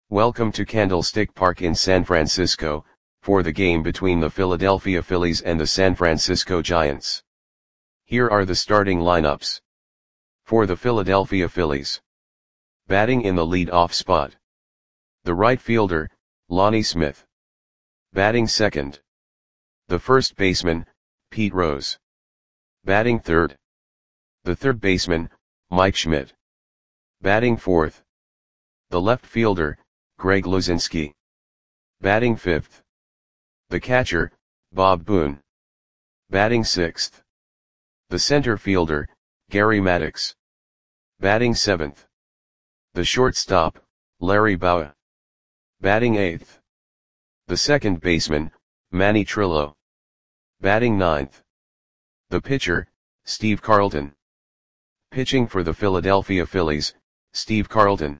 Welcome to Candlestick Park in San Francisco, for the game between the Philadelphia Phillies and the San Francisco Giants. Here are the starting lineups. For the Philadelphia Phillies. Batting in the lead-off spot. The right fielder, Lonnie Smith. Batting second. The first baseman, Pete Rose. Batting third. The third baseman, Mike Schmidt. Batting fourth. The left fielder, Greg Luzinski. Batting fifth. The catcher, Bob Boone. Batting sixth. The center fielder, Gary Maddox. Batting seventh. The shortstop, Larry Bowa. Batting eighth. The second baseman, Manny Trillo. Batting ninth. The pitcher, Steve Carlton. Pitching for the Philadelphia Phillies, Steve Carlton.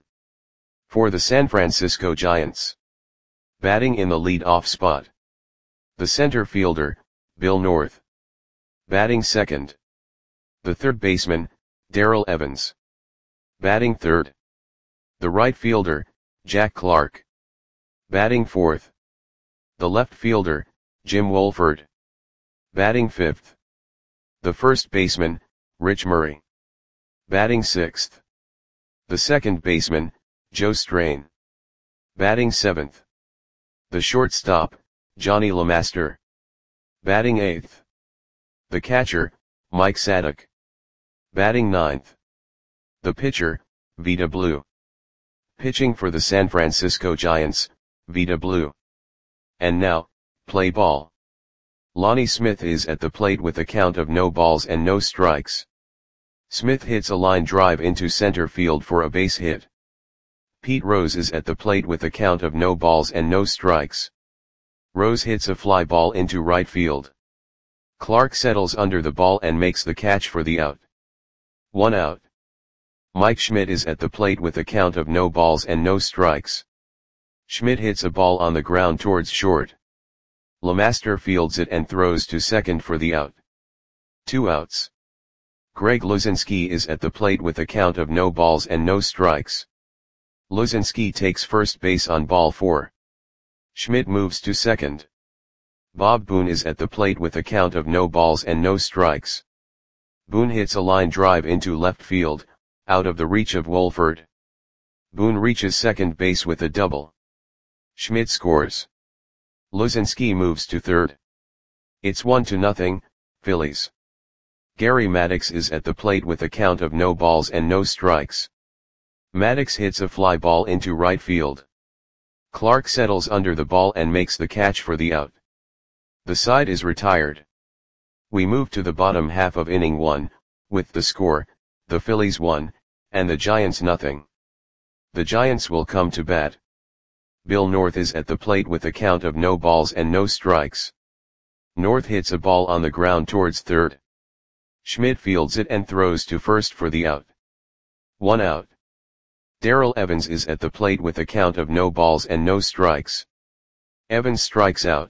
For the San Francisco Giants. Batting in the lead-off spot. The center fielder, Bill North. Batting second. The third baseman, Darrell Evans. Batting third. The right fielder, Jack Clark. Batting fourth. The left fielder, Jim Wolford. Batting fifth. The first baseman, Rich Murray. Batting sixth. The second baseman, Joe Strain. Batting seventh. The shortstop, Johnny LeMaster. Batting eighth. The catcher, Mike Sadek. Batting ninth. The pitcher, Vida Blue. Pitching for the San Francisco Giants, Vida Blue. And now, play ball. Lonnie Smith is at the plate with a count of no balls and no strikes. Smith hits a line drive into center field for a base hit. Pete Rose is at the plate with a count of no balls and no strikes. Rose hits a fly ball into right field. Clark settles under the ball and makes the catch for the out. 1 out. Mike Schmidt is at the plate with a count of no balls and no strikes. Schmidt hits a ball on the ground towards short. LeMaster fields it and throws to second for the out. 2 outs. Greg Luzinski is at the plate with a count of no balls and no strikes. Luzinski takes first base on ball 4. Schmidt moves to second. Bob Boone is at the plate with a count of no balls and no strikes. Boone hits a line drive into left field, out of the reach of Wolford. Boone reaches second base with a double. Schmidt scores. Luzinski moves to third. It's 1-0, Phillies. Gary Maddox is at the plate with a count of no balls and no strikes. Maddox hits a fly ball into right field. Clark settles under the ball and makes the catch for the out. The side is retired. We move to the bottom half of inning 1, with the score, the Phillies 1, and the Giants 0. The Giants will come to bat. Bill North is at the plate with a count of no balls and no strikes. North hits a ball on the ground towards third. Schmidt fields it and throws to first for the out. 1 out. Darrell Evans is at the plate with a count of no balls and no strikes. Evans strikes out.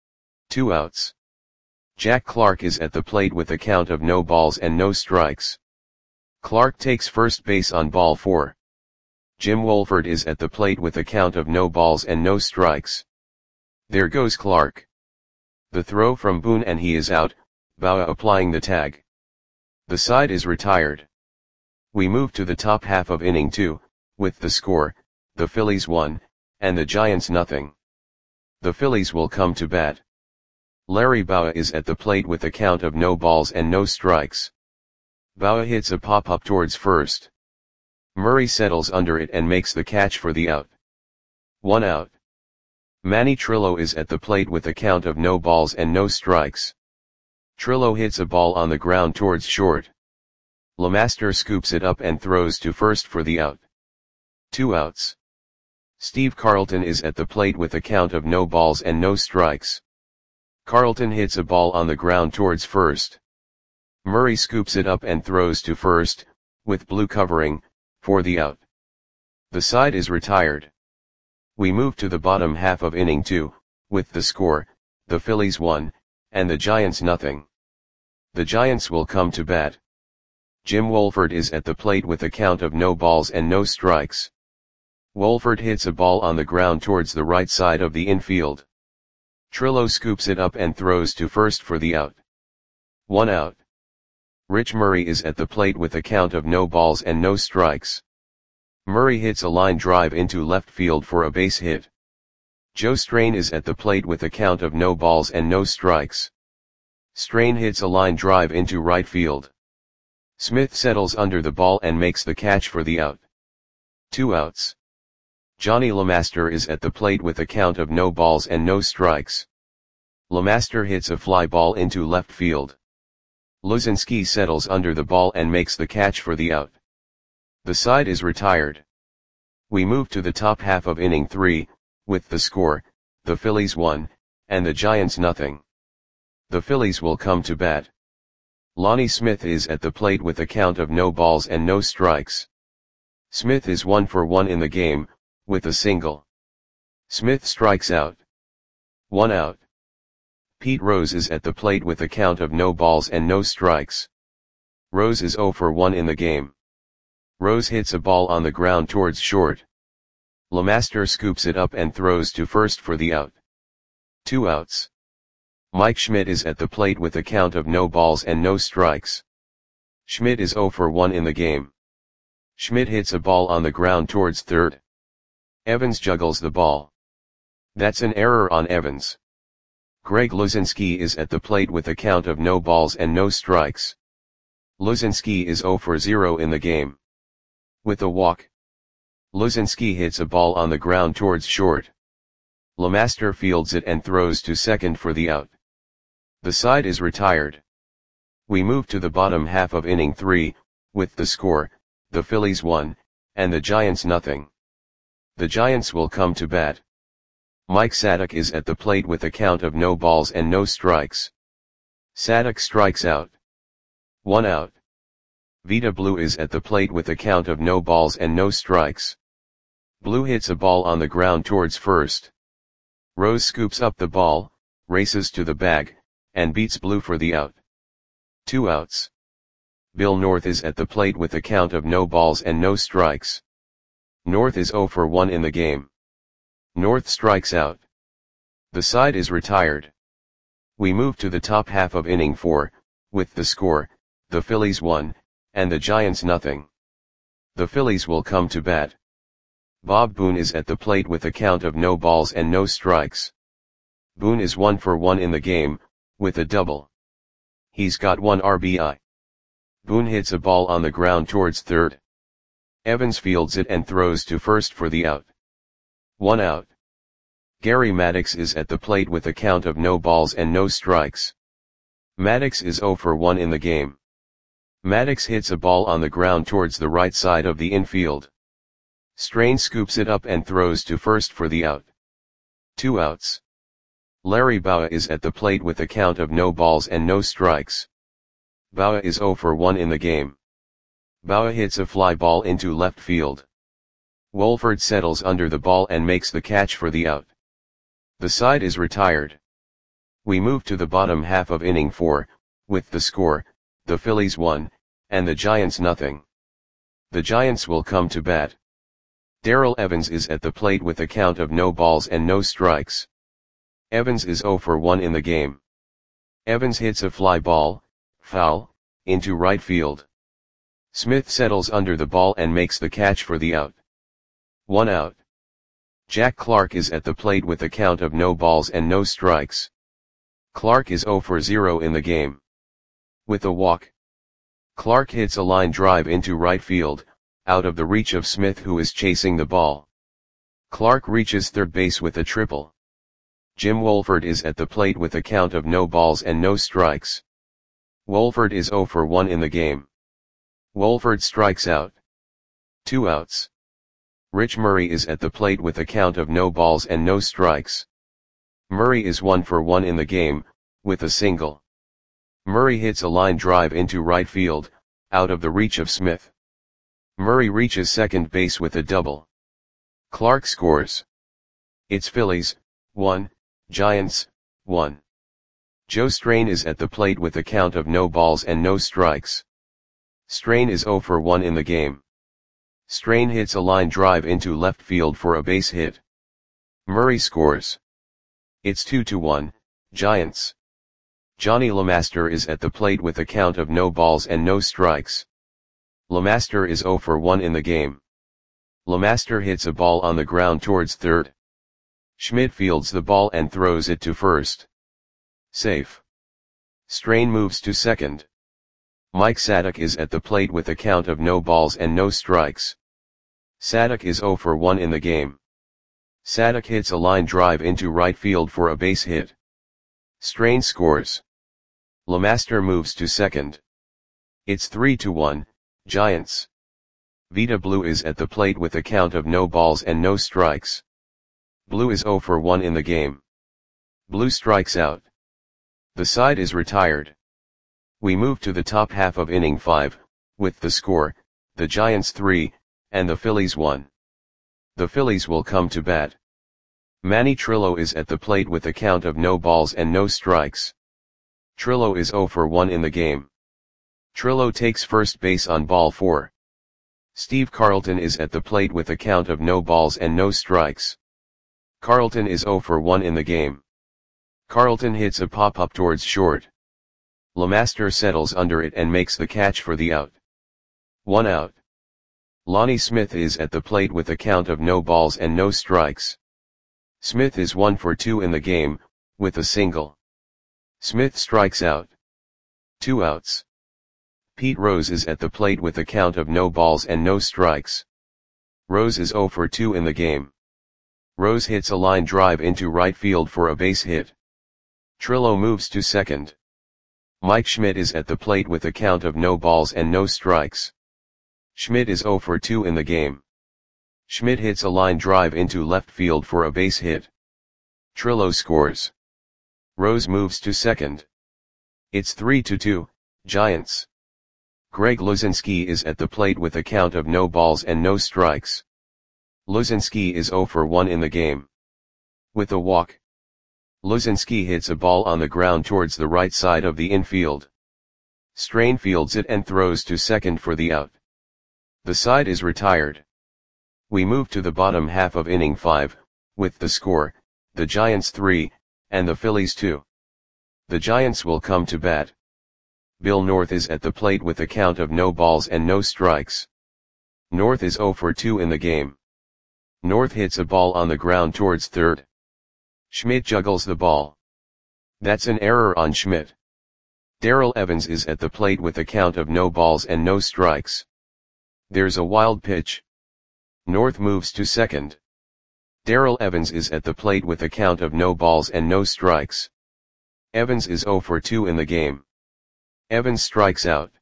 2 outs. Jack Clark is at the plate with a count of no balls and no strikes. Clark takes first base on ball 4. Jim Wolford is at the plate with a count of no balls and no strikes. There goes Clark. The throw from Boone and he is out, Bowa applying the tag. The side is retired. We move to the top half of inning 2, with the score, the Phillies 1, and the Giants 0. The Phillies will come to bat. Larry Bowa is at the plate with a count of no balls and no strikes. Bowa hits a pop-up towards first. Murray settles under it and makes the catch for the out. 1 out. Manny Trillo is at the plate with a count of no balls and no strikes. Trillo hits a ball on the ground towards short. LeMaster scoops it up and throws to first for the out. 2 outs. Steve Carlton is at the plate with a count of no balls and no strikes. Carlton hits a ball on the ground towards first. Murray scoops it up and throws to first, with Blue covering, for the out. The side is retired. We move to the bottom half of inning 2, with the score, the Phillies 1, and the Giants 0. The Giants will come to bat. Jim Wolford is at the plate with a count of no balls and no strikes. Wolford hits a ball on the ground towards the right side of the infield. Trillo scoops it up and throws to first for the out. 1 out. Rich Murray is at the plate with a count of no balls and no strikes. Murray hits a line drive into left field for a base hit. Joe Strain is at the plate with a count of no balls and no strikes. Strain hits a line drive into right field. Smith settles under the ball and makes the catch for the out. 2 outs. Johnny LeMaster is at the plate with a count of no balls and no strikes. LeMaster hits a fly ball into left field. Luzinski settles under the ball and makes the catch for the out. The side is retired. We move to the top half of inning 3, with the score, the Phillies 1, and the Giants nothing. The Phillies will come to bat. Lonnie Smith is at the plate with a count of no balls and no strikes. Smith is 1 for 1 in the game, with a single. Smith strikes out. 1 out. Pete Rose is at the plate with a count of no balls and no strikes. Rose is 0 for 1 in the game. Rose hits a ball on the ground towards short. LeMaster scoops it up and throws to first for the out. 2 outs. Mike Schmidt is at the plate with a count of no balls and no strikes. Schmidt is 0 for 1 in the game. Schmidt hits a ball on the ground towards third. Evans juggles the ball. That's an error on Evans. Greg Luzinski is at the plate with a count of no balls and no strikes. Luzinski is 0 for 0 in the game. With a walk. Luzinski hits a ball on the ground towards short. LeMaster fields it and throws to second for the out. The side is retired. We move to the bottom half of inning 3, with the score, the Phillies 1, and the Giants nothing. The Giants will come to bat. Mike Sadek is at the plate with a count of no balls and no strikes. Sadek strikes out. 1 out. Vita Blue is at the plate with a count of no balls and no strikes. Blue hits a ball on the ground towards first. Rose scoops up the ball, races to the bag, and beats Blue for the out. 2 outs. Bill North is at the plate with a count of no balls and no strikes. North is 0 for 1 in the game. North strikes out. The side is retired. We move to the top half of inning 4, with the score, the Phillies 1, and the Giants nothing. The Phillies will come to bat. Bob Boone is at the plate with a count of no balls and no strikes. Boone is 1 for 1 in the game, with a double. He's got 1 RBI. Boone hits a ball on the ground towards third. Evans fields it and throws to first for the out. 1 out. Gary Maddox is at the plate with a count of no balls and no strikes. Maddox is 0 for 1 in the game. Maddox hits a ball on the ground towards the right side of the infield. Strain scoops it up and throws to first for the out. 2 outs. Larry Bowa is at the plate with a count of no balls and no strikes. Bowa is 0 for 1 in the game. Bowa hits a fly ball into left field. Wolford settles under the ball and makes the catch for the out. The side is retired. We move to the bottom half of inning 4, with the score, the Phillies 1, and the Giants nothing. The Giants will come to bat. Darrell Evans is at the plate with a count of no balls and no strikes. Evans is 0 for 1 in the game. Evans hits a fly ball, foul, into right field. Smith settles under the ball and makes the catch for the out. 1 out. Jack Clark is at the plate with a count of no balls and no strikes. Clark is 0 for 0 in the game. With a walk. Clark hits a line drive into right field, out of the reach of Smith who is chasing the ball. Clark reaches third base with a triple. Jim Wolford is at the plate with a count of no balls and no strikes. Wolford is 0 for 1 in the game. Wolford strikes out. 2 outs. Rich Murray is at the plate with a count of no balls and no strikes. Murray is 1 for 1 in the game, with a single. Murray hits a line drive into right field, out of the reach of Smith. Murray reaches second base with a double. Clark scores. It's Phillies, 1, Giants, 1. Joe Strain is at the plate with a count of no balls and no strikes. Strain is 0 for 1 in the game. Strain hits a line drive into left field for a base hit. Murray scores. It's 2-1, Giants. Johnny LeMaster is at the plate with a count of no balls and no strikes. LeMaster is 0 for 1 in the game. LeMaster hits a ball on the ground towards third. Schmidt fields the ball and throws it to first. Safe. Strain moves to second. Mike Sadek is at the plate with a count of no balls and no strikes. Sadek is 0 for 1 in the game. Sadek hits a line drive into right field for a base hit. Strain scores. LeMaster moves to second. It's 3-1, Giants. Vida Blue is at the plate with a count of no balls and no strikes. Blue is 0 for 1 in the game. Blue strikes out. The side is retired. We move to the top half of inning 5, with the score, the Giants 3, and the Phillies 1. The Phillies will come to bat. Manny Trillo is at the plate with a count of no balls and no strikes. Trillo is 0 for 1 in the game. Trillo takes first base on ball 4. Steve Carlton is at the plate with a count of no balls and no strikes. Carlton is 0 for 1 in the game. Carlton hits a pop-up towards short. LeMaster settles under it and makes the catch for the out. 1 out. Lonnie Smith is at the plate with a count of no balls and no strikes. Smith is 1 for 2 in the game, with a single. Smith strikes out. 2 outs. Pete Rose is at the plate with a count of no balls and no strikes. Rose is 0 for 2 in the game. Rose hits a line drive into right field for a base hit. Trillo moves to second. Mike Schmidt is at the plate with a count of no balls and no strikes. Schmidt is 0 for 2 in the game. Schmidt hits a line drive into left field for a base hit. Trillo scores. Rose moves to second. It's 3-2, Giants. Greg Luzinski is at the plate with a count of no balls and no strikes. Luzinski is 0 for 1 in the game. With a walk. Luzinski hits a ball on the ground towards the right side of the infield. Strain fields it and throws to second for the out. The side is retired. We move to the bottom half of inning 5, with the score, the Giants 3, and the Phillies 2. The Giants will come to bat. Bill North is at the plate with a count of no balls and no strikes. North is 0 for 2 in the game. North hits a ball on the ground towards third. Schmidt juggles the ball. That's an error on Schmidt. Darrell Evans is at the plate with a count of no balls and no strikes. There's a wild pitch. North moves to second. Darrell Evans is at the plate with a count of no balls and no strikes. Evans is 0 for 2 in the game. Evans strikes out.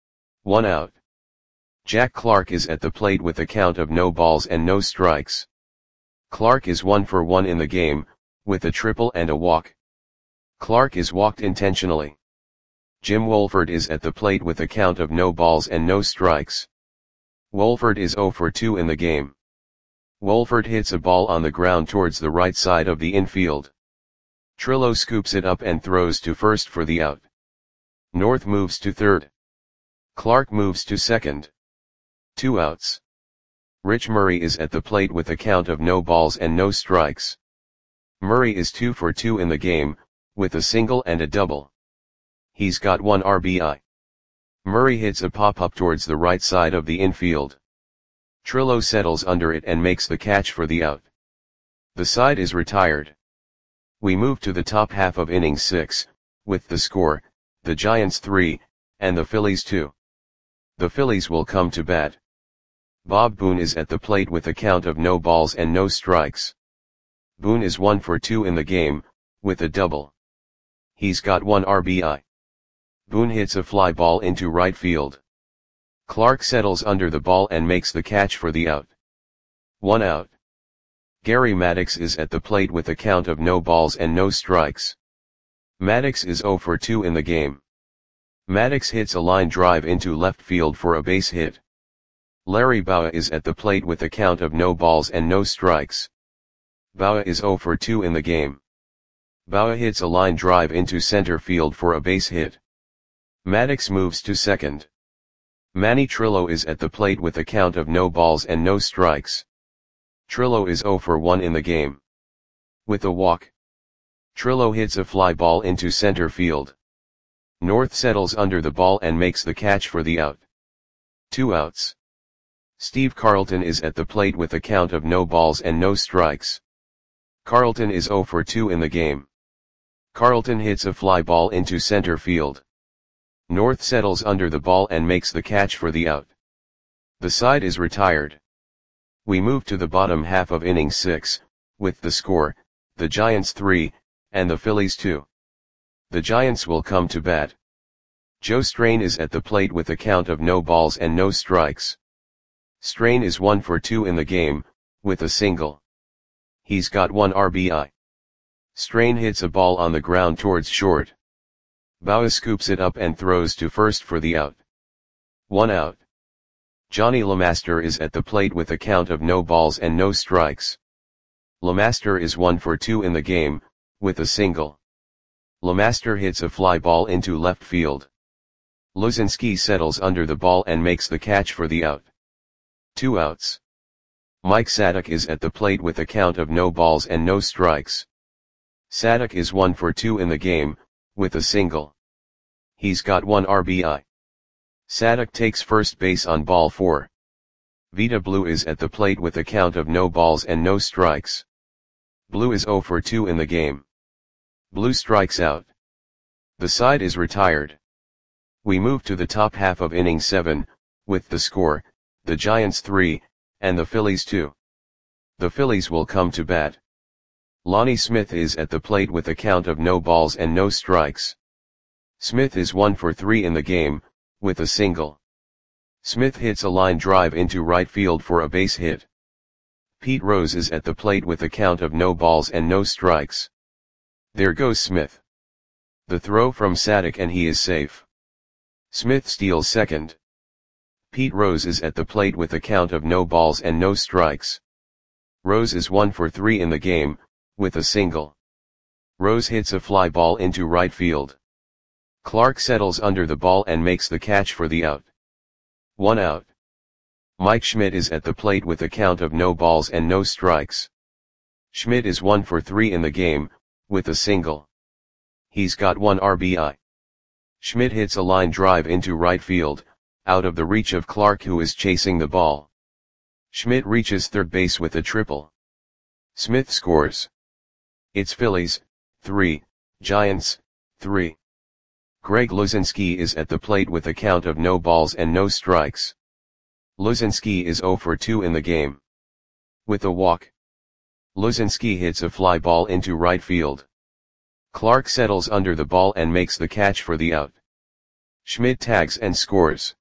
1 out. Jack Clark is at the plate with a count of no balls and no strikes. Clark is 1 for 1 in the game, with a triple and a walk. Clark is walked intentionally. Jim Wolford is at the plate with a count of no balls and no strikes. Wolford is 0 for 2 in the game. Wolford hits a ball on the ground towards the right side of the infield. Trillo scoops it up and throws to first for the out. North moves to third. Clark moves to second. 2 outs. Rich Murray is at the plate with a count of no balls and no strikes. Murray is 2 for 2 in the game, with a single and a double. He's got 1 RBI. Murray hits a pop-up towards the right side of the infield. Trillo settles under it and makes the catch for the out. The side is retired. We move to the top half of inning 6, with the score, the Giants 3, and the Phillies 2. The Phillies will come to bat. Bob Boone is at the plate with a count of no balls and no strikes. Boone is 1 for 2 in the game, with a double. He's got 1 RBI. Boone hits a fly ball into right field. Clark settles under the ball and makes the catch for the out. 1 out. Gary Maddox is at the plate with a count of no balls and no strikes. Maddox is 0 for 2 in the game. Maddox hits a line drive into left field for a base hit. Larry Bowa is at the plate with a count of no balls and no strikes. Bowa is 0 for 2 in the game. Bowa hits a line drive into center field for a base hit. Maddox moves to second. Manny Trillo is at the plate with a count of no balls and no strikes. Trillo is 0 for 1 in the game. With a walk, Trillo hits a fly ball into center field. North settles under the ball and makes the catch for the out. 2 outs. Steve Carlton is at the plate with a count of no balls and no strikes. Carlton is 0 for 2 in the game. Carlton hits a fly ball into center field. North settles under the ball and makes the catch for the out. The side is retired. We move to the bottom half of inning 6, with the score, the Giants 3, and the Phillies 2. The Giants will come to bat. Joe Strain is at the plate with a count of no balls and no strikes. Strain is 1 for 2 in the game, with a single. He's got 1 RBI. Strain hits a ball on the ground towards short. Bauer scoops it up and throws to first for the out. 1 out. Johnny LeMaster is at the plate with a count of no balls and no strikes. LeMaster is 1 for 2 in the game, with a single. LeMaster hits a fly ball into left field. Luzinski settles under the ball and makes the catch for the out. 2 outs. Mike Sadek is at the plate with a count of no balls and no strikes. Sadek is 1 for 2 in the game, with a single. He's got 1 RBI. Sadek takes first base on ball 4. Vida Blue is at the plate with a count of no balls and no strikes. Blue is 0 for 2 in the game. Blue strikes out. The side is retired. We move to the top half of inning 7, with the score, the Giants 3, and the Phillies 2. The Phillies will come to bat. Lonnie Smith is at the plate with a count of no balls and no strikes. Smith is 1 for 3 in the game, with a single. Smith hits a line drive into right field for a base hit. Pete Rose is at the plate with a count of no balls and no strikes. There goes Smith. The throw from Sadek and he is safe. Smith steals second. Pete Rose is at the plate with a count of no balls and no strikes. Rose is 1 for 3 in the game, with a single. Rose hits a fly ball into right field. Clark settles under the ball and makes the catch for the out. 1 out. Mike Schmidt is at the plate with a count of no balls and no strikes. Schmidt is 1 for 3 in the game, with a single. He's got 1 RBI. Schmidt hits a line drive into right field, out of the reach of Clark who is chasing the ball. Schmidt reaches third base with a triple. Smith scores. It's Phillies, 3, Giants, 3. Greg Luzinski is at the plate with a count of no balls and no strikes. Luzinski is 0 for 2 in the game. With a walk, Luzinski hits a fly ball into right field. Clark settles under the ball and makes the catch for the out. Schmidt tags and scores.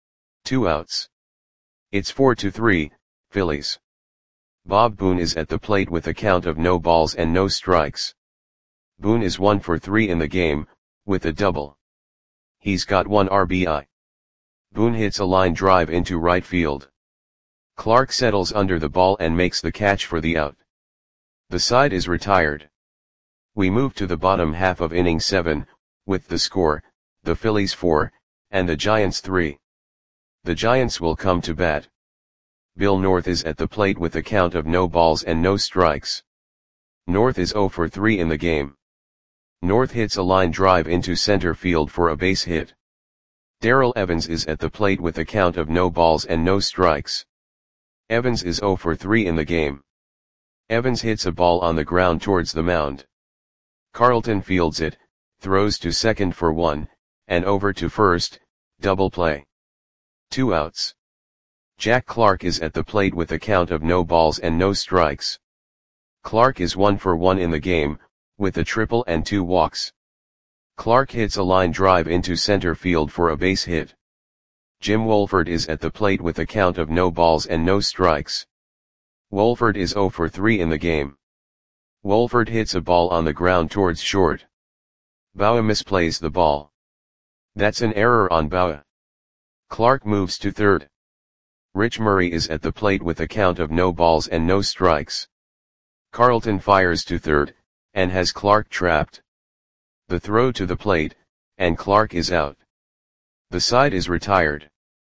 2 outs. It's 4-3, Phillies. Bob Boone is at the plate with a count of no balls and no strikes. Boone is 1 for 3 in the game, with a double. He's got 1 RBI. Boone hits a line drive into right field. Clark settles under the ball and makes the catch for the out. The side is retired. We move to the bottom half of inning 7, with the score, the Phillies 4, and the Giants 3. The Giants will come to bat. Bill North is at the plate with a count of no balls and no strikes. North is 0 for 3 in the game. North hits a line drive into center field for a base hit. Darrell Evans is at the plate with a count of no balls and no strikes. Evans is 0 for 3 in the game. Evans hits a ball on the ground towards the mound. Carlton fields it, throws to second for 1, and over to first, double play. 2 outs. Jack Clark is at the plate with a count of no balls and no strikes. Clark is 1 for 1 in the game, with a triple and 2 walks. Clark hits a line drive into center field for a base hit. Jim Wolford is at the plate with a count of no balls and no strikes. Wolford is 0 for 3 in the game. Wolford hits a ball on the ground towards short. Bauer misplays the ball. That's an error on Bauer. Clark moves to third. Rich Murray is at the plate with a count of no balls and no strikes. Carlton fires to third, and has Clark trapped. The throw to the plate, and Clark is out. The side is retired.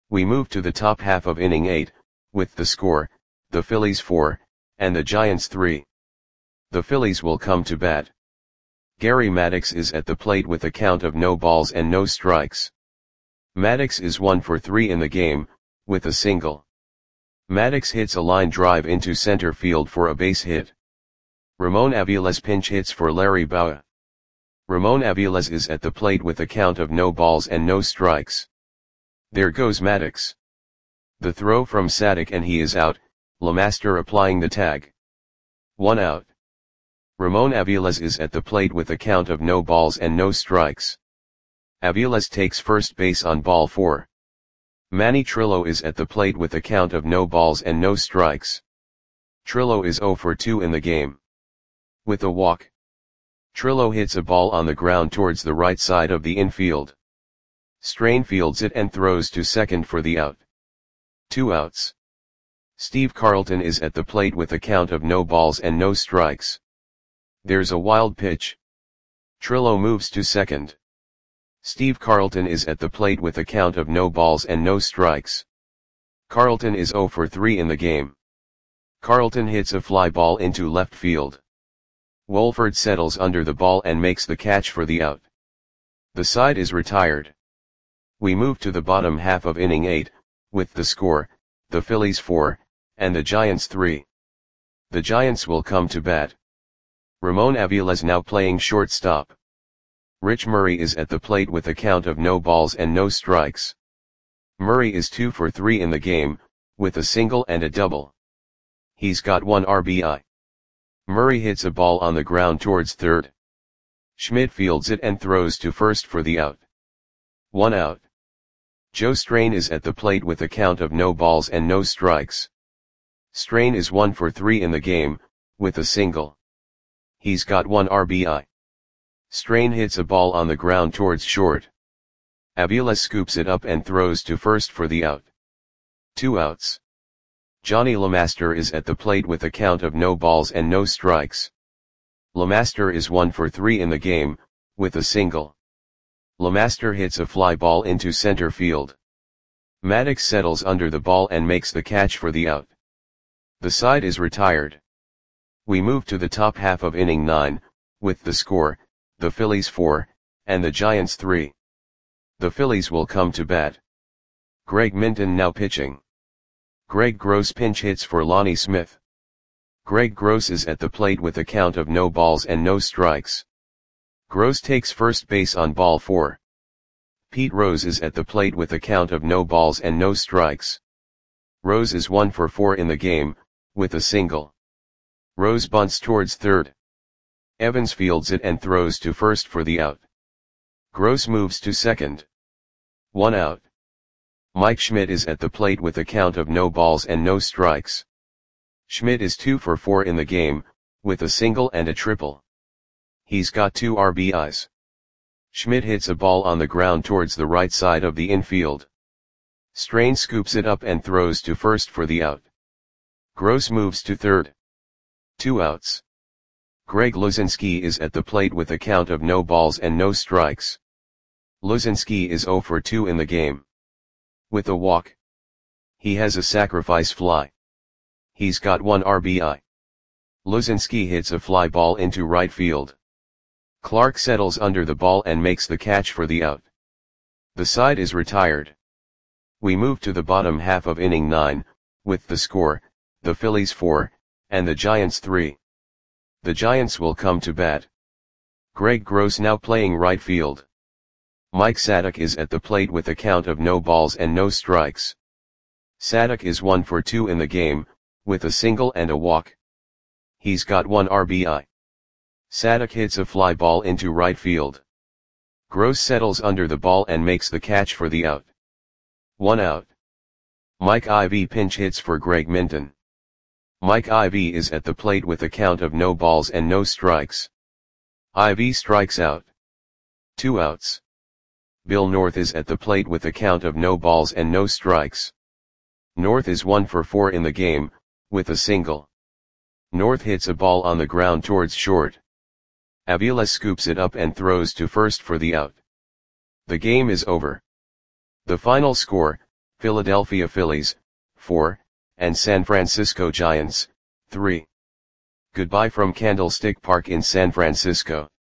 We move to the top half of inning 8, with the score, the Phillies 4, and the Giants 3. The Phillies will come to bat. Gary Maddox is at the plate with a count of no balls and no strikes. Maddox is 1 for 3 in the game, with a single. Maddox hits a line drive into center field for a base hit. Ramon Aviles pinch hits for Larry Bowa. Ramon Aviles is at the plate with a count of no balls and no strikes. There goes Maddox. The throw from Sadek and he is out, LeMaster applying the tag. 1 out. Ramon Aviles is at the plate with a count of no balls and no strikes. Aviles takes first base on ball 4. Manny Trillo is at the plate with a count of no balls and no strikes. Trillo is 0 for 2 in the game. With a walk, Trillo hits a ball on the ground towards the right side of the infield. Strain fields it and throws to second for the out. 2 outs. Steve Carlton is at the plate with a count of no balls and no strikes. There's a wild pitch. Trillo moves to second. Steve Carlton is at the plate with a count of no balls and no strikes. Carlton is 0 for 3 in the game. Carlton hits a fly ball into left field. Wolford settles under the ball and makes the catch for the out. The side is retired. We move to the bottom half of inning 8, with the score, the Phillies 4, and the Giants 3. The Giants will come to bat. Ramon Aviles now playing shortstop. Rich Murray is at the plate with a count of no balls and no strikes. Murray is 2 for 3 in the game, with a single and a double. He's got 1 RBI. Murray hits a ball on the ground towards third. Schmidt fields it and throws to first for the out. 1 out. Joe Strain is at the plate with a count of no balls and no strikes. Strain is 1 for 3 in the game, with a single. He's got 1 RBI. Strain hits a ball on the ground towards short. Aviles scoops it up and throws to first for the out. 2 outs. Johnny LeMaster is at the plate with a count of no balls and no strikes. LeMaster is 1 for 3 in the game, with a single. LeMaster hits a fly ball into center field. Maddox settles under the ball and makes the catch for the out. The side is retired. We move to the top half of inning 9, with the score, the Phillies 4, and the Giants 3. The Phillies will come to bat. Greg Minton now pitching. Greg Gross pinch hits for Lonnie Smith. Greg Gross is at the plate with a count of no balls and no strikes. Gross takes first base on ball 4. Pete Rose is at the plate with a count of no balls and no strikes. Rose is 1 for 4 in the game, with a single. Rose bunts towards third. Evans fields it and throws to first for the out. Gross moves to second. 1 out. Mike Schmidt is at the plate with a count of no balls and no strikes. Schmidt is 2 for 4 in the game, with a single and a triple. He's got 2 RBIs. Schmidt hits a ball on the ground towards the right side of the infield. Strain scoops it up and throws to first for the out. Gross moves to third. 2 outs. Greg Luzinski is at the plate with a count of no balls and no strikes. Luzinski is 0 for 2 in the game. With a walk. He has a sacrifice fly. He's got 1 RBI. Luzinski hits a fly ball into right field. Clark settles under the ball and makes the catch for the out. The side is retired. We move to the bottom half of inning 9, with the score, the Phillies 4, and the Giants 3. The Giants will come to bat. Greg Gross now playing right field. Mike Sadek is at the plate with a count of no balls and no strikes. Sadek is 1 for 2 in the game, with a single and a walk. He's got 1 RBI. Sadek hits a fly ball into right field. Gross settles under the ball and makes the catch for the out. 1 out. Mike Ivy pinch hits for Greg Minton. Mike Ivy is at the plate with a count of no balls and no strikes. Ivy strikes out. 2 outs. Bill North is at the plate with a count of no balls and no strikes. North is 1 for 4 in the game, with a single. North hits a ball on the ground towards short. Aviles scoops it up and throws to first for the out. The game is over. The final score, Philadelphia Phillies, 4, and San Francisco Giants, 3. Goodbye from Candlestick Park in San Francisco.